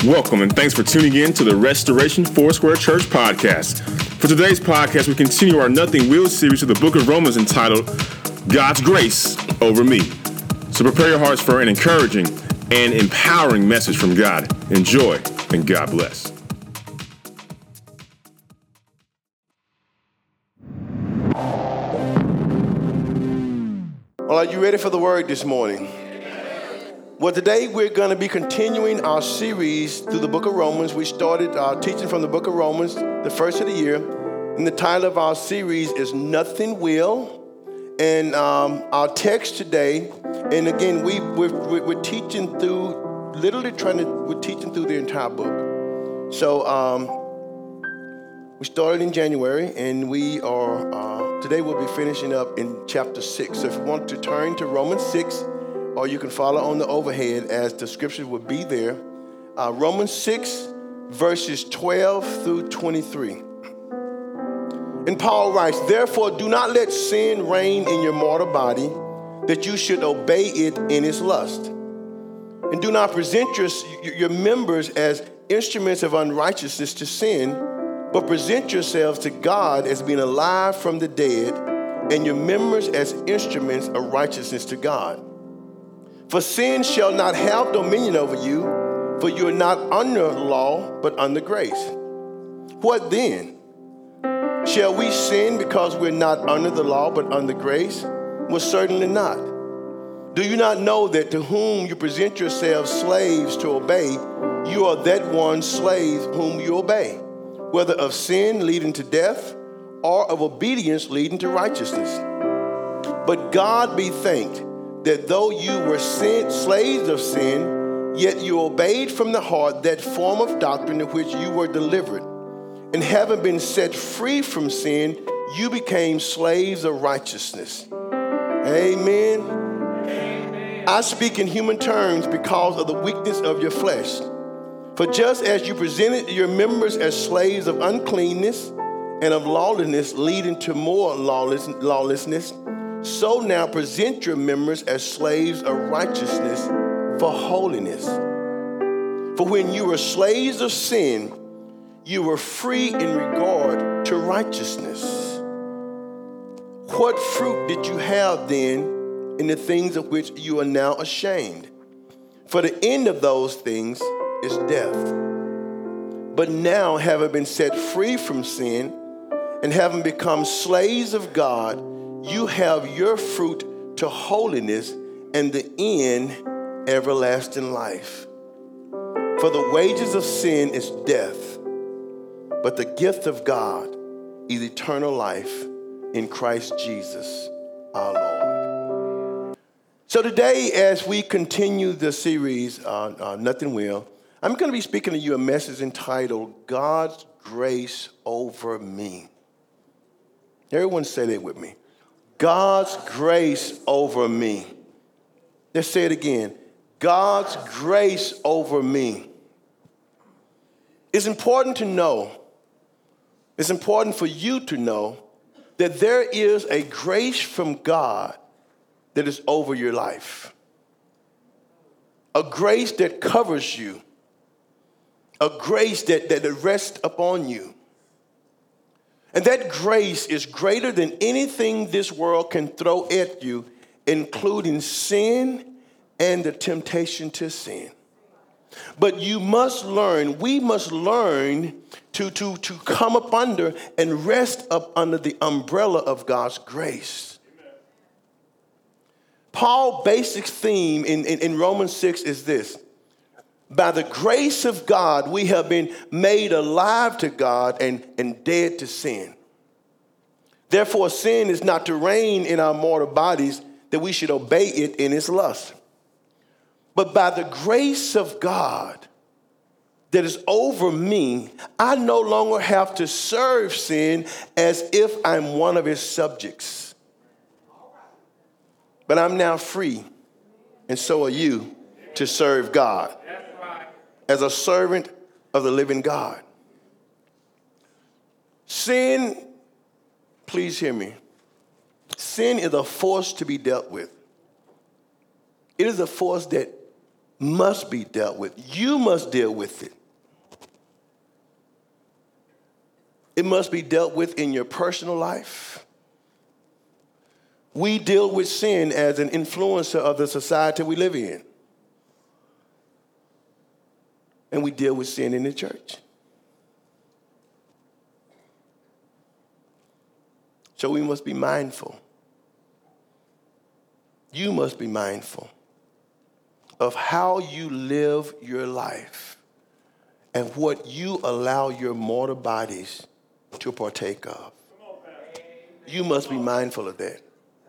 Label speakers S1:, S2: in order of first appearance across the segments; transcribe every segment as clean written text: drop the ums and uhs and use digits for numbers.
S1: Welcome and thanks for tuning in to the Restoration Foursquare Church podcast. For today's podcast, we continue our Nothing Will series to the book of Romans entitled God's Grace Over Me. So prepare your hearts for an encouraging and empowering message from God. Enjoy and God bless.
S2: Well, are you ready for the word this morning? Well, today we're going to be continuing our series through the book of Romans. We started our teaching from the book of Romans the first of the year. And the title of our series is Nothing Will. And our text today, and again, we're teaching through, we're teaching through the entire book. So we started in January, and we are, today we'll be finishing up in chapter 6. So if you want to turn to Romans 6, or you can follow on the overhead as the scriptures will be there. Romans 6, verses 12 through 23. And Paul writes, "Therefore do not let sin reign in your mortal body, that you should obey it in its lust. And do not present your members as instruments of unrighteousness to sin, but present yourselves to God as being alive from the dead, and your members as instruments of righteousness to God. For sin shall not have dominion over you, for you are not under law, but under grace. What then? Shall we sin because we're not under the law, but under grace? Well, certainly not. Do you not know that to whom you present yourselves slaves to obey, you are that one slave whom you obey, whether of sin leading to death, or of obedience leading to righteousness? But God be thanked, that though you were slaves of sin, yet you obeyed from the heart that form of doctrine in which you were delivered. And having been set free from sin, you became slaves of righteousness." Amen. Amen. I speak in human terms because of the weakness of your flesh. For just as you presented your members as slaves of uncleanness and of lawlessness, leading to more lawlessness, so now present your members as slaves of righteousness for holiness. For when you were slaves of sin, you were free in regard to righteousness. What fruit did you have then in the things of which you are now ashamed? For the end of those things is death. But now, having been set free from sin and having become slaves of God, you have your fruit to holiness, and the end, everlasting life. For the wages of sin is death, but the gift of God is eternal life in Christ Jesus our Lord. So today, as we continue the series, Nothing Will, I'm going to be speaking to you a message entitled, God's Grace Over Me. Everyone say that with me. God's grace over me. Let's say it again. God's grace over me. It's important to know, it's important for you to know that there is a grace from God that is over your life. A grace that covers you. A grace that rests upon you. And that grace is greater than anything this world can throw at you, including sin and the temptation to sin. But you must learn, we must learn to come up under and rest up under the umbrella of God's grace. Paul's basic theme in Romans 6 is this: by the grace of God, we have been made alive to God and dead to sin. Therefore, sin is not to reign in our mortal bodies, that we should obey it in its lust. But by the grace of God that is over me, I no longer have to serve sin as if I'm one of its subjects. But I'm now free, and so are you, to serve God as a servant of the living God. Sin, please hear me. Sin is a force to be dealt with. It is a force that must be dealt with. You must deal with it. It must be dealt with in your personal life. We deal with sin as an influencer of the society we live in. And we deal with sin in the church. So we must be mindful. You must be mindful of how you live your life and what you allow your mortal bodies to partake of. You must be mindful of that.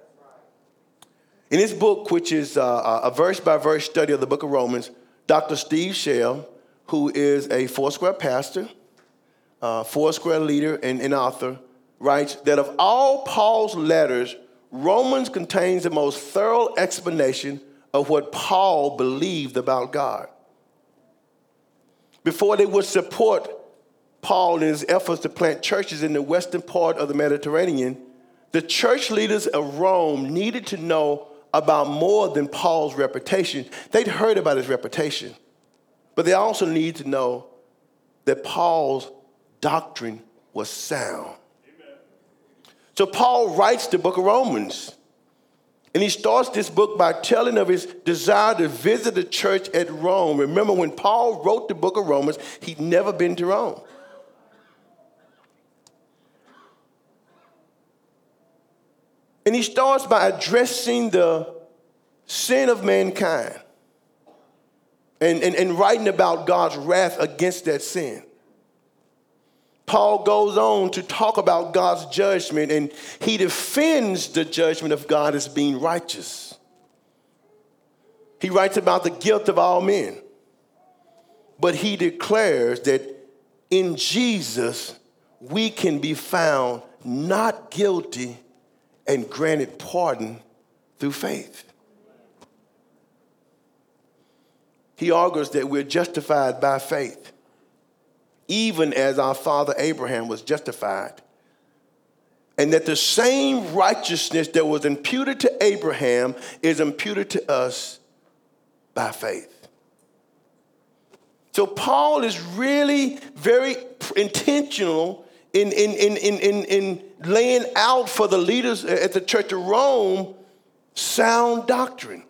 S2: In this book, which is a verse-by-verse study of the book of Romans, Dr. Steve Shell, who is a Foursquare pastor, Foursquare leader, and author, writes that of all Paul's letters, Romans contains the most thorough explanation of what Paul believed about God. Before they would support Paul in his efforts to plant churches in the western part of the Mediterranean, the church leaders of Rome needed to know about more than Paul's reputation. They'd heard about his reputation, but they also needed to know that Paul's doctrine was sound. Amen. So Paul writes the book of Romans, and he starts this book by telling of his desire to visit the church at Rome. Remember, when Paul wrote the book of Romans, he'd never been to Rome. And he starts by addressing the sin of mankind and writing about God's wrath against that sin. Paul goes on to talk about God's judgment, and he defends the judgment of God as being righteous. He writes about the guilt of all men, but he declares that in Jesus we can be found not guilty and granted pardon through faith. He argues that we're justified by faith, even as our father Abraham was justified, and that the same righteousness that was imputed to Abraham is imputed to us by faith. So Paul is really very intentional in laying out for the leaders at the Church of Rome sound doctrine.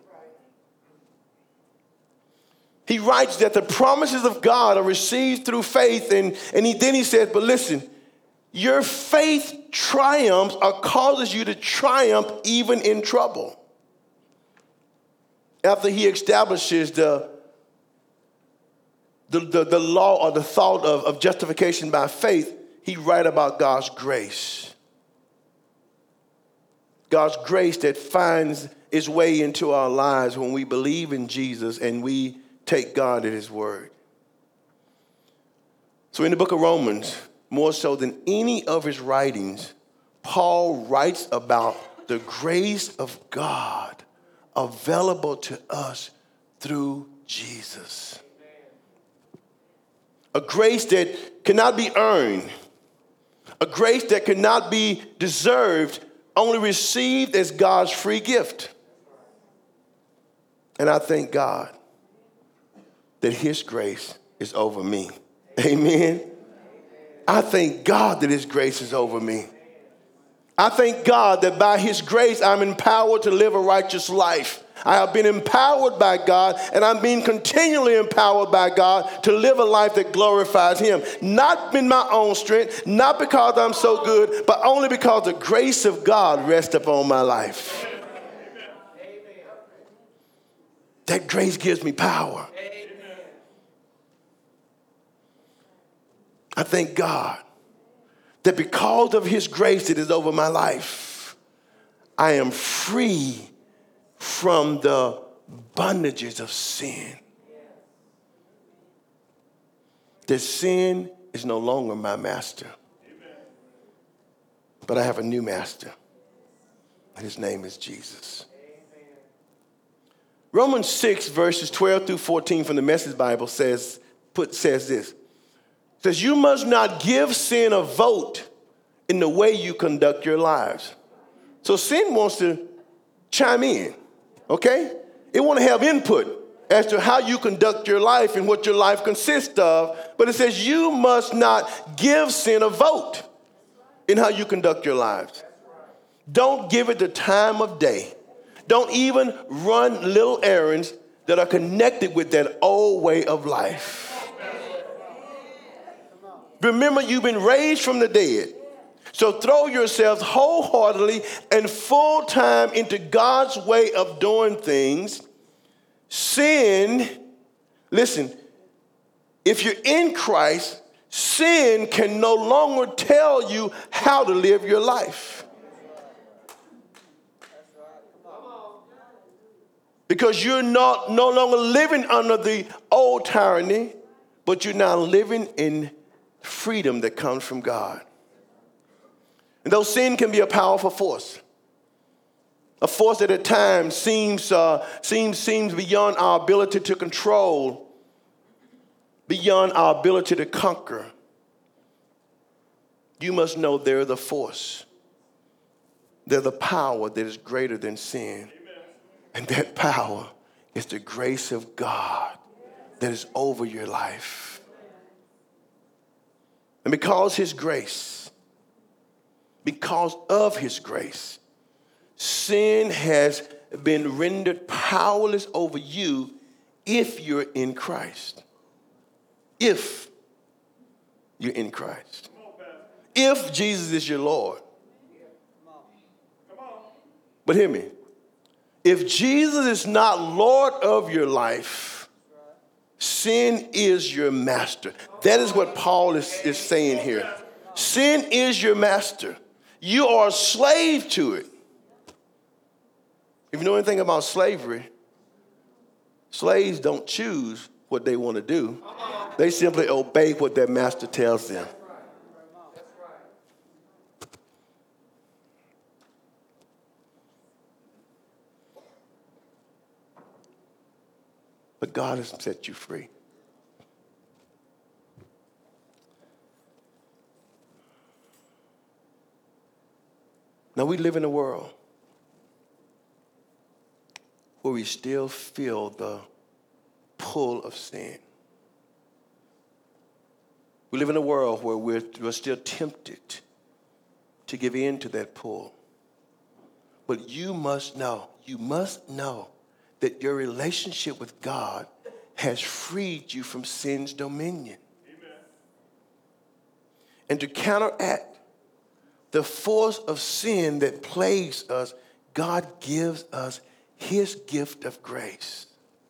S2: He writes that the promises of God are received through faith, and then he says, but listen, your faith triumphs or causes you to triumph even in trouble. After he establishes the law or the thought of justification by faith, he writes about God's grace. God's grace that finds its way into our lives when we believe in Jesus and we take God at his word. So in the book of Romans, more so than any of his writings, Paul writes about the grace of God available to us through Jesus. A grace that cannot be earned, a grace that cannot be deserved, only received as God's free gift. And I thank God that his grace is over me. Amen. I thank God that his grace is over me. I thank God that by his grace I'm empowered to live a righteous life. I have been empowered by God, and I'm being continually empowered by God to live a life that glorifies him. Not in my own strength, not because I'm so good, but only because the grace of God rests upon my life. That grace gives me power. I thank God that because of his grace that is over my life, I am free from the bondages of sin. That sin is no longer my master, but I have a new master, and his name is Jesus. Romans 6, verses 12 through 14 from the Message Bible says this. It says, you must not give sin a vote in the way you conduct your lives. So sin wants to chime in, okay? It wants to have input as to how you conduct your life and what your life consists of. But it says you must not give sin a vote in how you conduct your lives. Don't give it the time of day. Don't even run little errands that are connected with that old way of life. Remember, you've been raised from the dead. So throw yourselves wholeheartedly and full time into God's way of doing things. Sin, listen, if you're in Christ, sin can no longer tell you how to live your life. Because you're no longer living under the old tyranny, but you're now living in freedom that comes from God. And though sin can be a powerful force, a force that at times seems beyond our ability to control, beyond our ability to conquer, you must know they're the force. They're the power that is greater than sin. And that power is the grace of God that is over your life. And because of his grace, sin has been rendered powerless over you if you're in Christ. If you're in Christ. If Jesus is your Lord. But hear me. If Jesus is not Lord of your life, sin is your master. That is what Paul is saying here. Sin is your master. You are a slave to it. If you know anything about slavery, slaves don't choose what they want to do. They simply obey what their master tells them. But God has set you free. Now we live in a world where we still feel the pull of sin. We live in a world where we're still tempted to give in to that pull. But you must know that your relationship with God has freed you from sin's dominion. Amen. And to counteract the force of sin that plagues us, God gives us his gift of grace.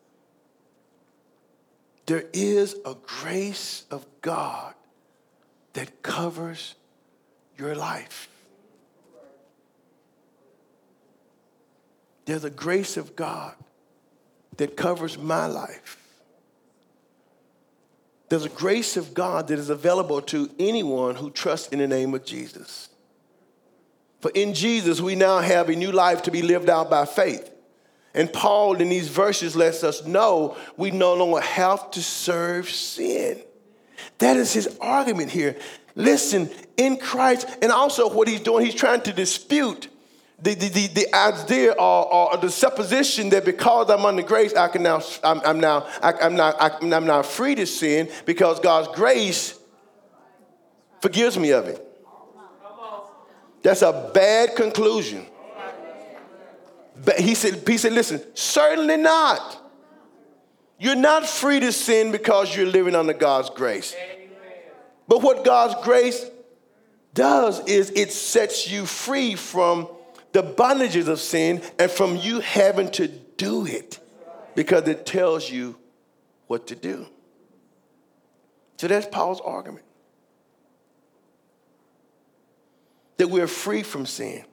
S2: There is a grace of God that covers your life. There's a grace of God that covers my life. There's a grace of God that is available to anyone who trusts in the name of Jesus. For in Jesus, we now have a new life to be lived out by faith. And Paul, in these verses, lets us know we no longer have to serve sin. That is his argument here. Listen, in Christ, and also what he's doing, he's trying to dispute the idea or the supposition that because I'm under grace, I'm now free to sin because God's grace forgives me of it. That's a bad conclusion. But he said, listen, certainly not. You're not free to sin because you're living under God's grace. But what God's grace does is it sets you free from the bondages of sin and from you having to do it because it tells you what to do. So that's Paul's argument. That we're free from sin.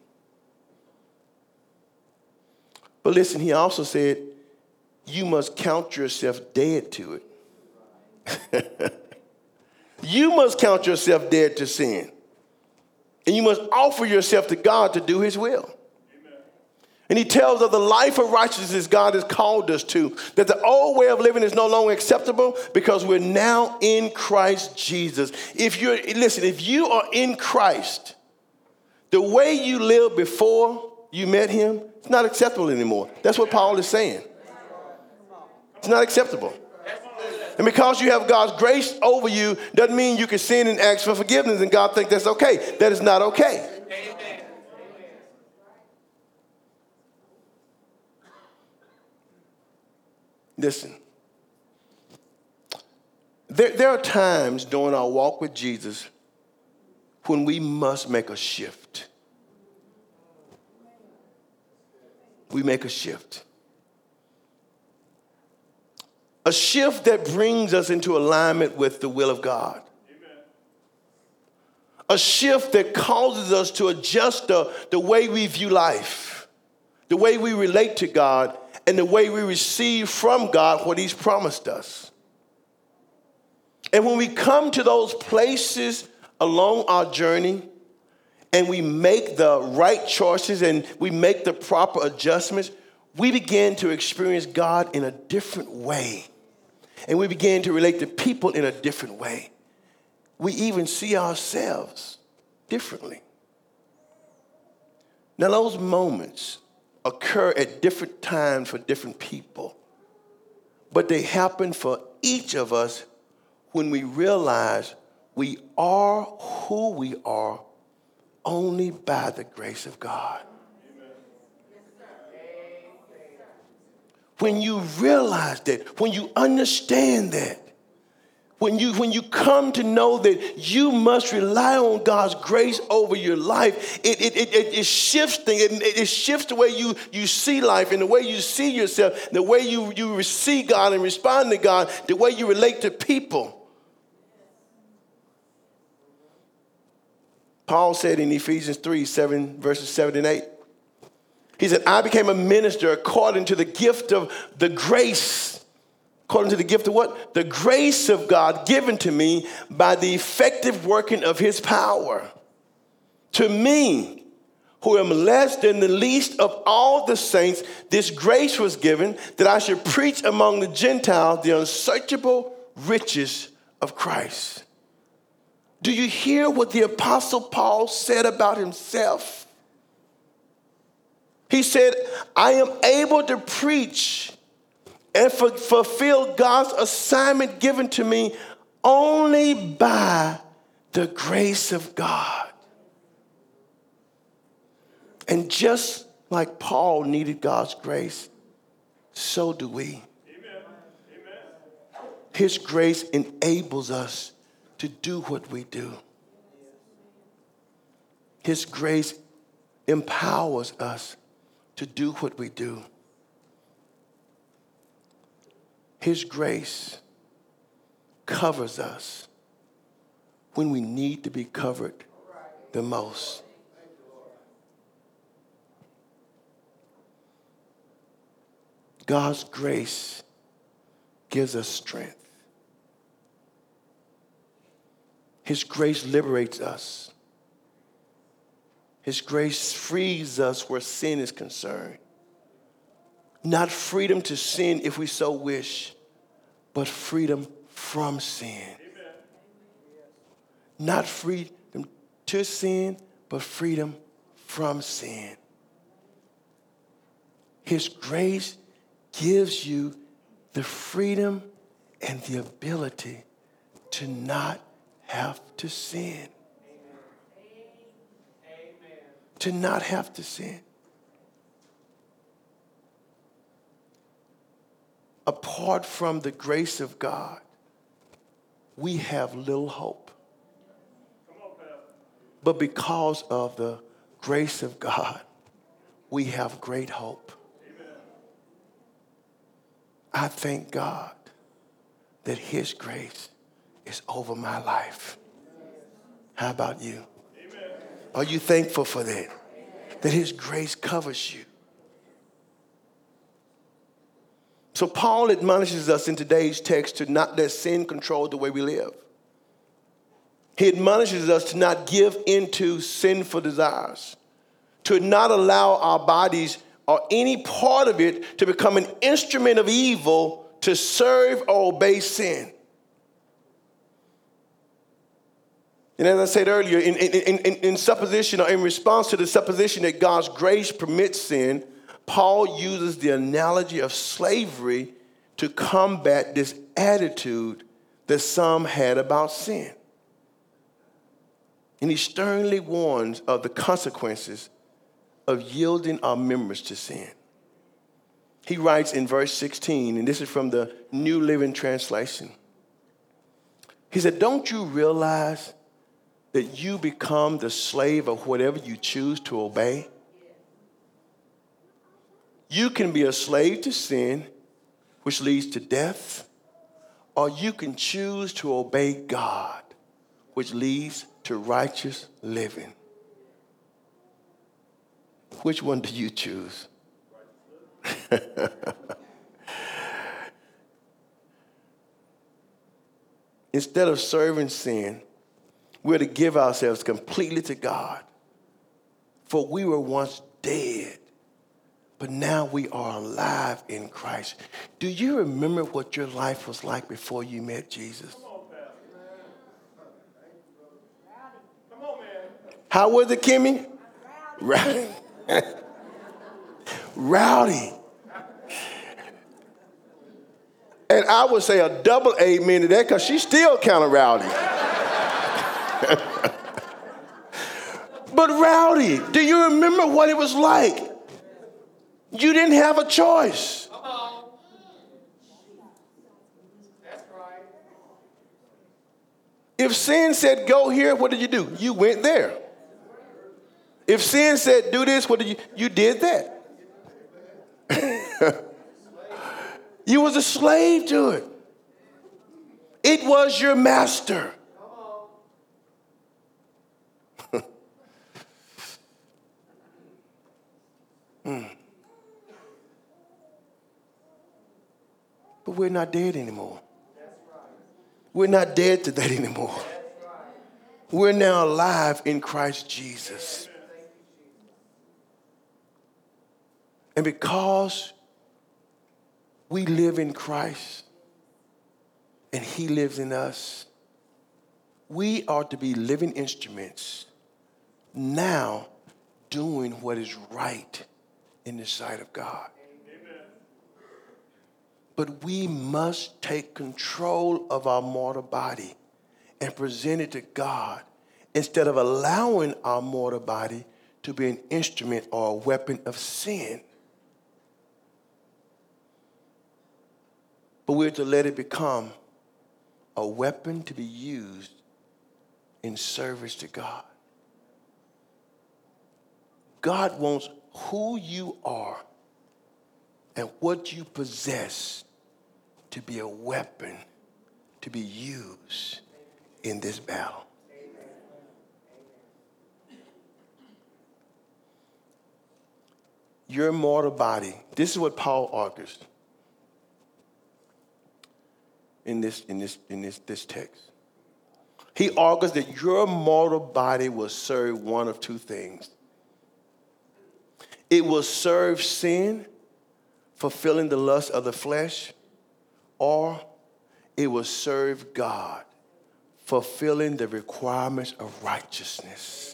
S2: But listen, he also said, you must count yourself dead to it. You must count yourself dead to sin. And you must offer yourself to God to do his will. Amen. And he tells of the life of righteousness God has called us to, that the old way of living is no longer acceptable because we're now in Christ Jesus. If you are in Christ, the way you lived before you met him, it's not acceptable anymore. That's what Paul is saying. It's not acceptable. And because you have God's grace over you doesn't mean you can sin and ask for forgiveness and God thinks that's okay. That is not okay. Listen, there are times during our walk with Jesus when we must make a shift. We make a shift. A shift that brings us into alignment with the will of God. Amen. A shift that causes us to adjust the way we view life, the way we relate to God, and the way we receive from God what he's promised us. And when we come to those places along our journey and we make the right choices and we make the proper adjustments, we begin to experience God in a different way. And we begin to relate to people in a different way. We even see ourselves differently. Now, those moments occur at different times for different people. But they happen for each of us when we realize we are who we are only by the grace of God. When you realize that, when you understand that, when you come to know that you must rely on God's grace over your life, it shifts things. It shifts the way you see life and the way you see yourself, the way you receive God and respond to God, the way you relate to people. Paul said in Ephesians 3, verses 7 and 8, he said, I became a minister according to the gift of the grace. According to the gift of what? The grace of God given to me by the effective working of his power. To me, who am less than the least of all the saints, this grace was given that I should preach among the Gentiles the unsearchable riches of Christ. Do you hear what the Apostle Paul said about himself? He said, I am able to preach and fulfill God's assignment given to me only by the grace of God. And just like Paul needed God's grace, so do we. Amen. Amen. His grace enables us to do what we do. His grace empowers us to do what we do. His grace covers us when we need to be covered the most. God's grace gives us strength. His grace liberates us. His grace frees us where sin is concerned. Not freedom to sin if we so wish, but freedom from sin. Amen. Not freedom to sin, but freedom from sin. His grace gives you the freedom and the ability to not have to sin. To not have to sin. Apart from the grace of God, we have little hope. But because of the grace of God, we have great hope. I thank God that his grace is over my life. How about you? Are you thankful for that? That his grace covers you. So Paul admonishes us in today's text to not let sin control the way we live. He admonishes us to not give into sinful desires, to not allow our bodies or any part of it to become an instrument of evil to serve or obey sin. And as I said earlier, in supposition or in response to the supposition that God's grace permits sin, Paul uses the analogy of slavery to combat this attitude that some had about sin. And he sternly warns of the consequences of yielding our members to sin. He writes in verse 16, and this is from the New Living Translation. He said, don't you realize that you become the slave of whatever you choose to obey? You can be a slave to sin, which leads to death, or you can choose to obey God, which leads to righteous living. Which one do you choose? Instead of serving sin, we're to give ourselves completely to God. For we were once dead, but now we are alive in Christ. Do you remember what your life was like before you met Jesus?
S1: Come on, man.
S2: How was it, Kimmy? Rowdy. Rowdy. And I would say a double amen to that because she's still kind of rowdy. But rowdy, do you remember what it was like? You didn't have a choice.
S3: That's right.
S2: If sin said go here, what did you do? You went there. If sin said do this, what did you did that. You was a slave to it. It was your master. But we're not dead anymore. We're not dead to that anymore. We're now alive in Christ Jesus. And because we live in Christ and he lives in us, we are to be living instruments now doing what is right in the sight of God. Amen. But we must take control of our mortal body and present it to God instead of allowing our mortal body to be an instrument or a weapon of sin. But we're to let it become a weapon to be used in service to God. God wants who you are and what you possess to be a weapon to be used in this battle. Your mortal body, this is what Paul argues in this text. He argues that your mortal body will serve one of two things. It will serve sin, fulfilling the lust of the flesh, or it will serve God, fulfilling the requirements of righteousness.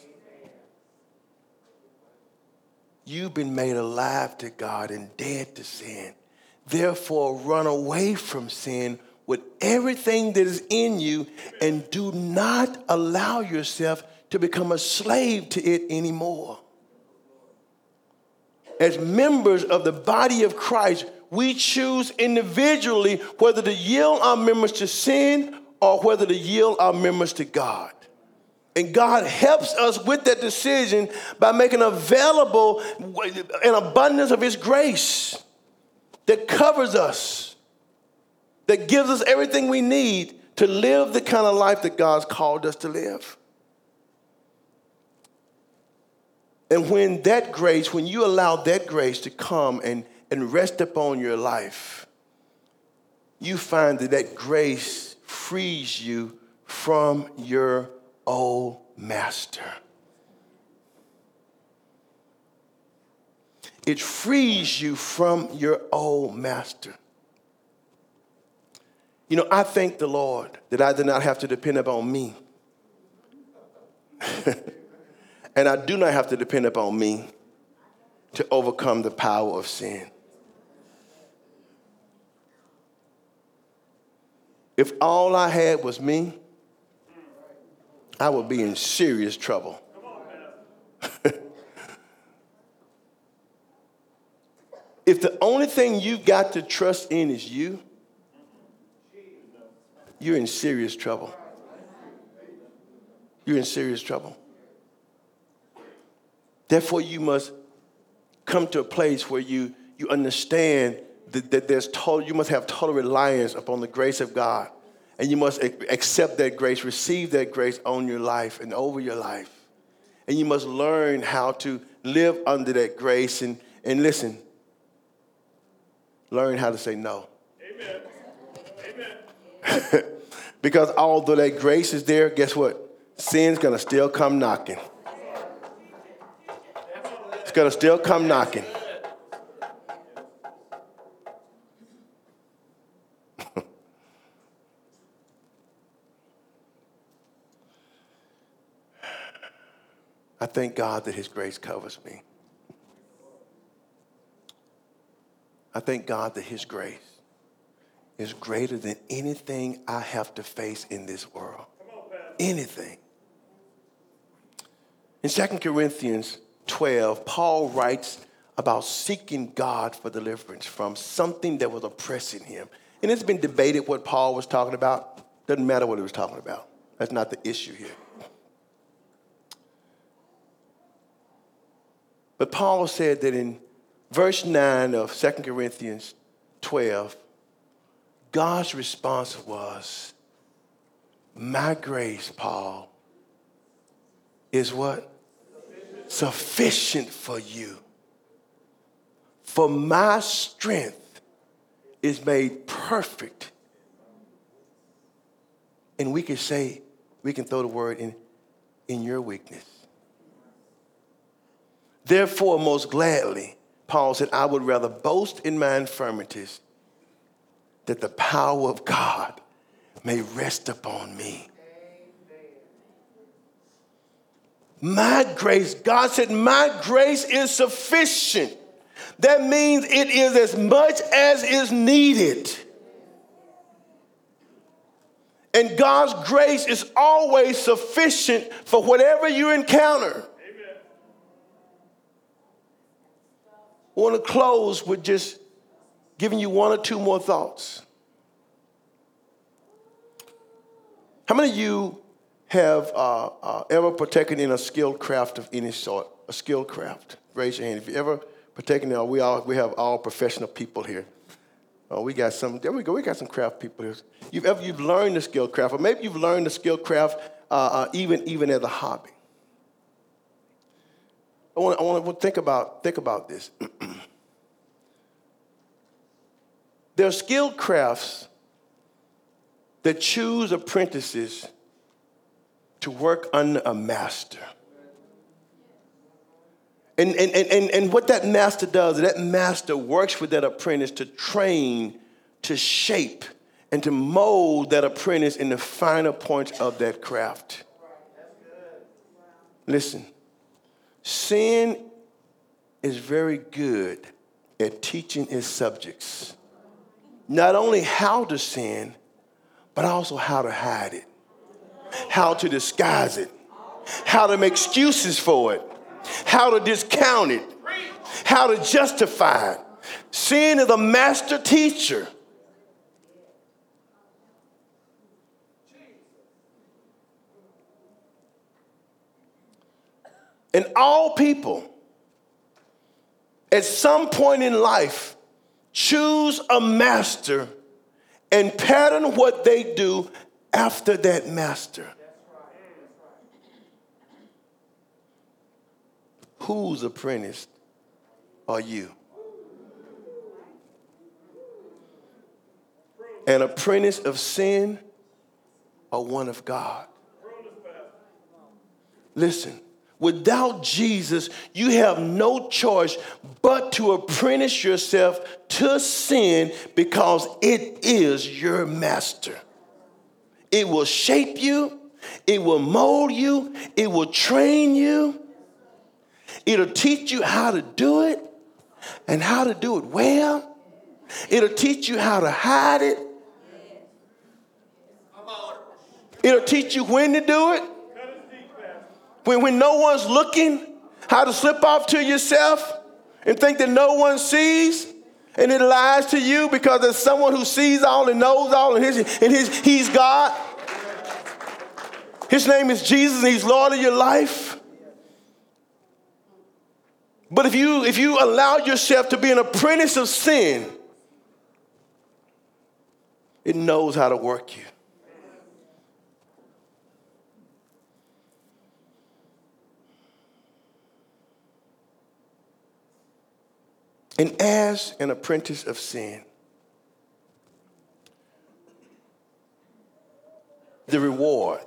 S2: You've been made alive to God and dead to sin. Therefore, run away from sin with everything that is in you and do not allow yourself to become a slave to it anymore. As members of the body of Christ, we choose individually whether to yield our members to sin or whether to yield our members to God. And God helps us with that decision by making available an abundance of his grace that covers us, that gives us everything we need to live the kind of life that God's called us to live. And when that grace, when you allow that grace to come and rest upon your life, you find that that grace frees you from your old master. It frees you from your old master. You know, I thank the Lord that I did not have to depend upon me. And I do not have to depend upon me to overcome the power of sin. If all I had was me, I would be in serious trouble. If the only thing you've got to trust in is you, you're in serious trouble. You're in serious trouble. Therefore, you must come to a place where you understand that you must have total reliance upon the grace of God. And you must accept that grace, receive that grace on your life and over your life. And you must learn how to live under that grace and listen, learn how to say no. Amen. Amen. Because although that grace is there, guess what? Sin's going to still come knocking. It's going to still come knocking. I thank God that his grace covers me. I thank God that his grace is greater than anything I have to face in this world. Anything. In 2 Corinthians 12, Paul writes about seeking God for deliverance from something that was oppressing him. And it's been debated what Paul was talking about. Doesn't matter what he was talking about. That's not the issue here. But Paul said that in verse 9 of 2 Corinthians 12, God's response was, my grace, Paul, is what? Sufficient for you. For my strength is made perfect. And we can throw the word in your weakness. Therefore, most gladly, Paul said, I would rather boast in my infirmities that the power of God may rest upon me. My grace, God said, my grace is sufficient. That means it is as much as is needed. And God's grace is always sufficient for whatever you encounter. I want to close with just giving you one or two more thoughts. How many of you have ever partaken in a skilled craft of any sort? A skilled craft? Raise your hand. If you ever partaken in, we have all professional people here. We got some. There we go. We got some craft people here. You've learned the skilled craft, or maybe you've learned the skilled craft even as a hobby. I want to think about this. There are skilled crafts that choose apprentices to work under a master. And what that master does, that master works with that apprentice to train, to shape, and to mold that apprentice in the finer points of that craft. Listen. Sin is very good at teaching its subjects not only how to sin, but also how to hide it, how to disguise it, how to make excuses for it, how to discount it, how to justify it. Sin is a master teacher. And all people, at some point in life, choose a master and pattern what they do after that master. Whose apprentice are you? An apprentice of sin or one of God? Listen. Without Jesus, you have no choice but to apprentice yourself to sin because it is your master. It will shape you. It will mold you. It will train you. It'll teach you how to do it and how to do it well. It'll teach you how to hide it. It'll teach you when to do it. When no one's looking, how to slip off to yourself and think that no one sees. And it lies to you because there's someone who sees all and knows all, and he's God. His name is Jesus, and he's Lord of your life. But if you allow yourself to be an apprentice of sin, it knows how to work you. And as an apprentice of sin, the reward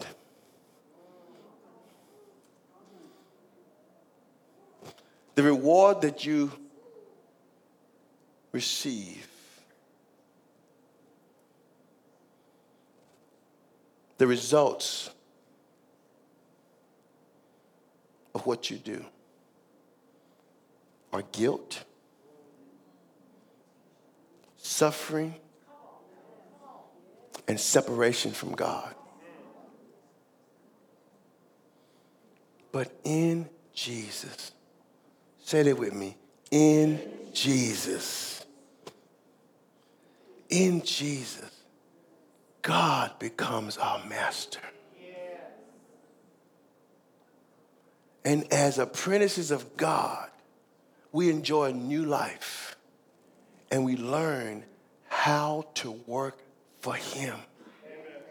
S2: that you receive, the results of what you do are guilt, suffering, and separation from God. But in Jesus, say that with me, in Jesus, God becomes our master. And as apprentices of God, we enjoy a new life. And we learn how to work for him. Amen.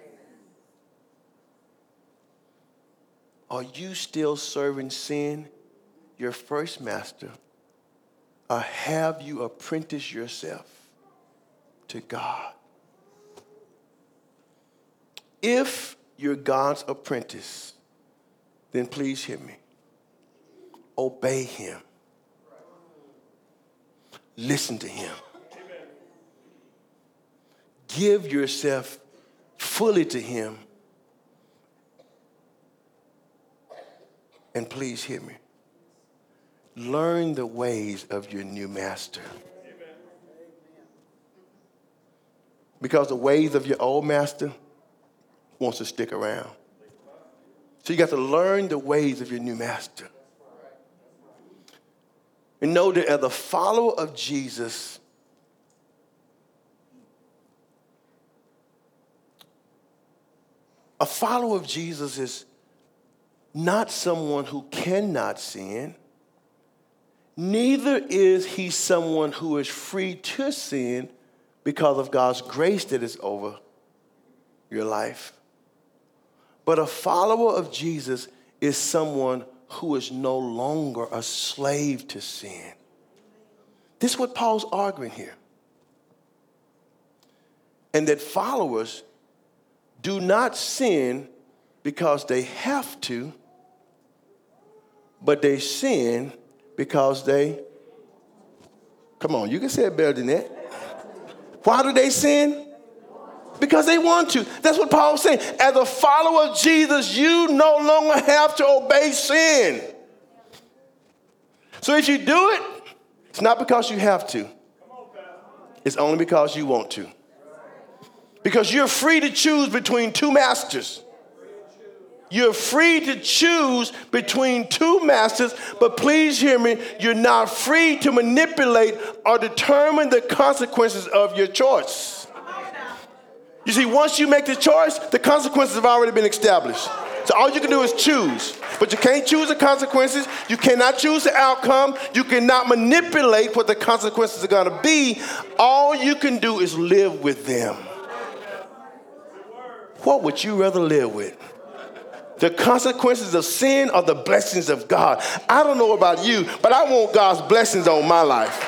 S2: Are you still serving sin, your first master, or have you apprenticed yourself to God? If you're God's apprentice, then please hear me. Obey him. Listen to him. Give yourself fully to him. And please hear me. Learn the ways of your new master. Because the ways of your old master wants to stick around. So you got to learn the ways of your new master. And know that as a follower of Jesus, a follower of Jesus is not someone who cannot sin. Neither is he someone who is free to sin because of God's grace that is over your life. But a follower of Jesus is someone who is no longer a slave to sin. This is what Paul's arguing here. And that followers do not sin because they have to, but they sin because they, come on, you can say it better than that. Why do they sin? Because they want to. That's what Paul's saying. As a follower of Jesus, you no longer have to obey sin. So if you do it, it's not because you have to. It's only because you want to. Because you're free to choose between two masters. You're free to choose between two masters, but please hear me, you're not free to manipulate or determine the consequences of your choice. You see, once you make the choice, the consequences have already been established. So all you can do is choose. But you can't choose the consequences. You cannot choose the outcome. You cannot manipulate what the consequences are going to be. All you can do is live with them. What would you rather live with? The consequences of sin or the blessings of God? I don't know about you, but I want God's blessings on my life.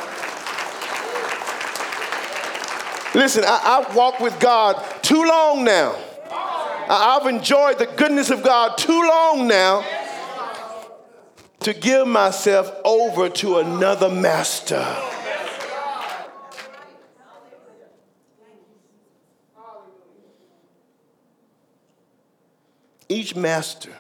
S2: Listen, I've walked with God too long now. I've enjoyed the goodness of God too long now to give myself over to another master. Each master,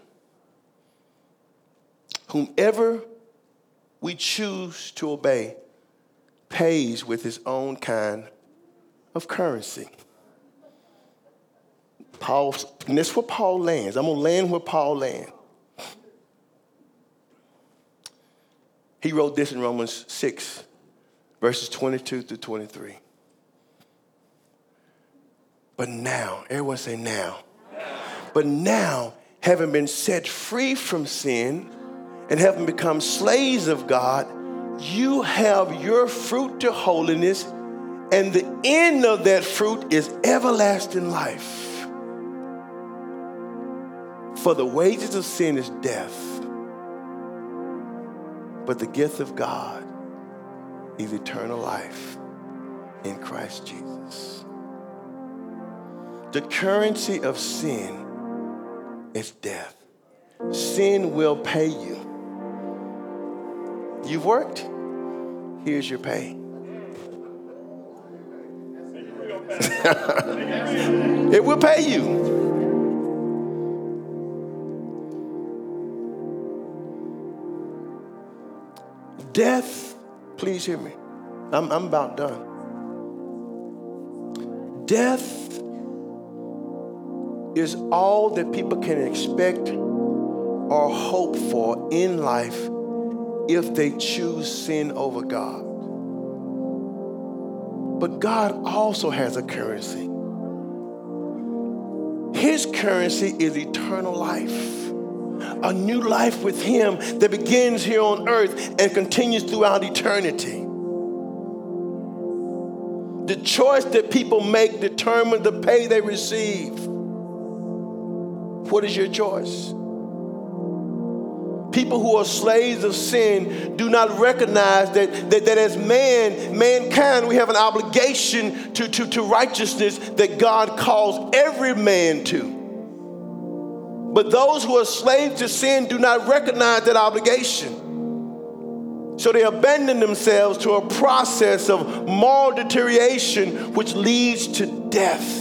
S2: whomever we choose to obey, pays with his own kind of currency. And that's where Paul lands. I'm going to land where Paul lands. He wrote this in Romans 6, verses 22 through 23. But now, everyone say now. But now, having been set free from sin and having become slaves of God, you have your fruit to holiness, and the end of that fruit is everlasting life. For the wages of sin is death, but the gift of God is eternal life in Christ Jesus. The currency of sin is death. Sin will pay you. You've worked. Here's your pay. It will pay you. Death, please hear me. I'm about done. Death is all that people can expect or hope for in life if they choose sin over God. But God also has a currency. His currency is eternal life. A new life with him that begins here on earth and continues throughout eternity. The choice that people make determines the pay they receive. What is your choice? People who are slaves of sin do not recognize that as mankind, we have an obligation to righteousness that God calls every man to. But those who are slaves to sin do not recognize that obligation. So they abandon themselves to a process of moral deterioration which leads to death.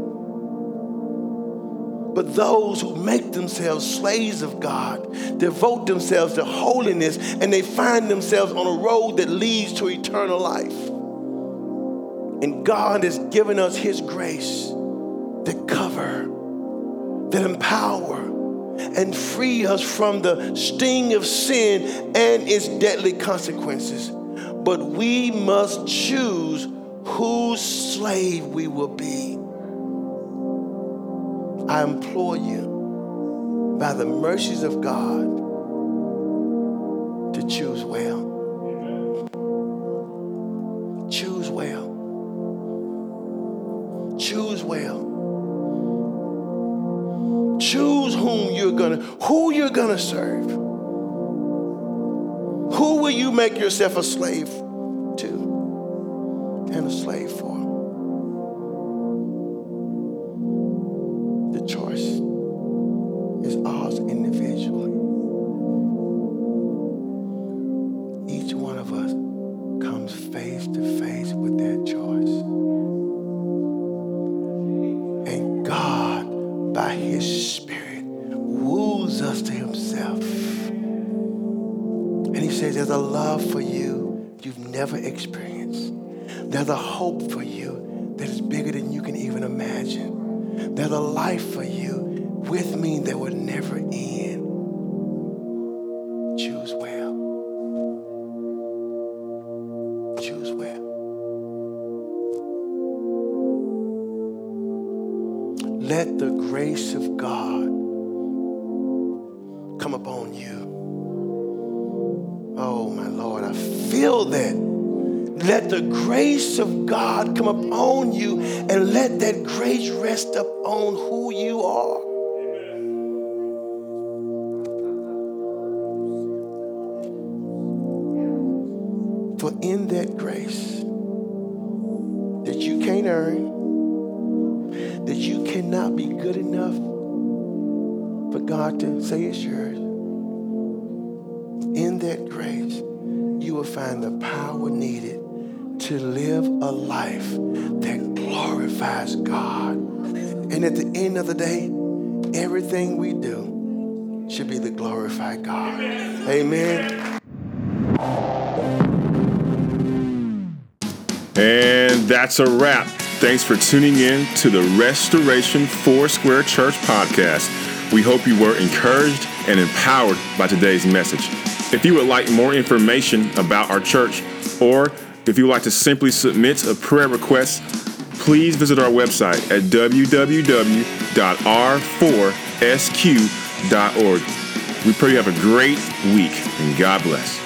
S2: But those who make themselves slaves of God devote themselves to holiness, and they find themselves on a road that leads to eternal life. And God has given us his grace that cover, that empower, and free us from the sting of sin and its deadly consequences. But we must choose whose slave we will be. I implore you, by the mercies of God, to choose well. Choose well. Choose well. Choose who you're gonna serve. Who will you make yourself a slave to and a slave for? The choice is ours individually. Each one of us comes face to face with that choice. And God, by his Spirit, woos us to himself. And he says, there's a love for you you've never experienced. There's a hope for you that is bigger than you can even imagine. There's a life for you with me that will never end. Choose well. Choose well. Let the grace of God come upon you. Oh, my Lord, I feel that. Let the grace of God come upon you, and let that grace rest upon who you are. For in that grace that you can't earn, that you cannot be good enough for God to say it's yours, in that grace, you will find the power needed to live a life that glorifies God. And at the end of the day, everything we do should be to glorify God. Amen.
S1: And that's a wrap. Thanks for tuning in to the Restoration Foursquare Church podcast. We hope you were encouraged and empowered by today's message. If you would like more information about our church, or if you would like to simply submit a prayer request, please visit our website at www.r4sq.org. We pray you have a great week, and God bless.